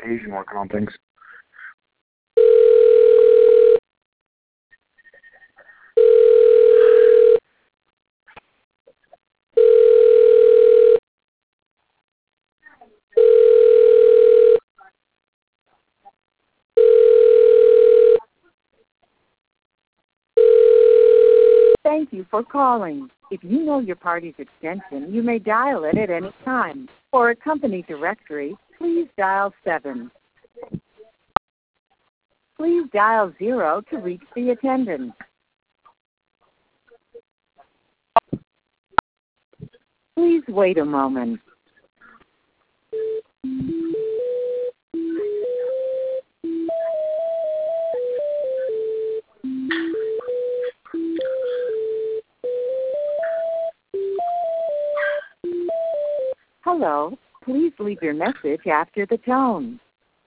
documentation working on things. Thank you for calling. If you know your party's extension, you may dial it at any time. For a company directory, please dial 7. Please dial 0 to reach the attendant. Please wait a moment. Hello. Please leave your message after the tone.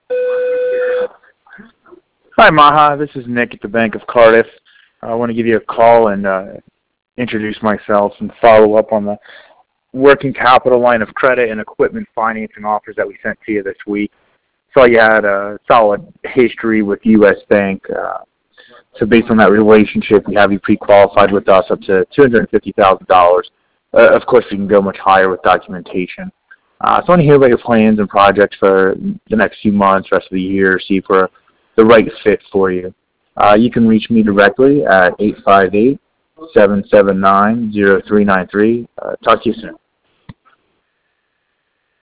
Hi, Maha. This is Nick at the Bank of Cardiff. I want to give you a call and introduce myself and follow up on the working capital line of credit and equipment financing offers that we sent to you this week. Saw you had a solid history with U.S. Bank. So based on that relationship, we have you pre-qualified with us up to $250,000. Of course, you can go much higher with documentation. So I want to hear about your plans and projects for the next few months, rest of the year, see if we're the right fit for you. You can reach me directly at 858-779-0393. Talk to you soon.